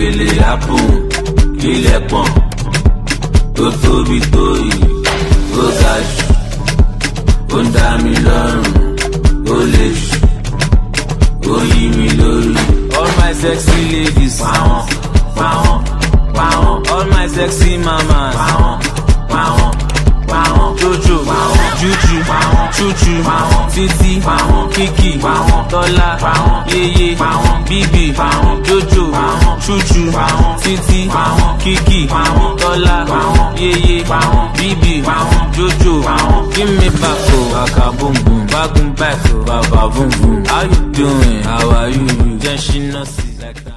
lè happen kílẹ̀ pọ̀n tó tóbi tó yìí ó ga jù ó ń dá mi lọ́rùn ó lè jù ó yí mi lórí. All my sexy ladies pàwọn pàwọn pàwọn all my sexy mamas pàwọn pàwọn pàwọn jojo pàwọn juju pàwọn chuchu pàwọn titi pàwọn kiki pàwọn tọ́lá pàwọn yeye pàwọn bíbí pàwọn jojo pàwọn chuchu pàwọn titi pàwọn kiki pàwọn tọ́lá pàwọn yeye pàwọn bíbí pàwọn jojo pàwọn. Give me back oh baka boom boom bagun back oh baba boom boom. How you doing? How are you? Then she not see like that.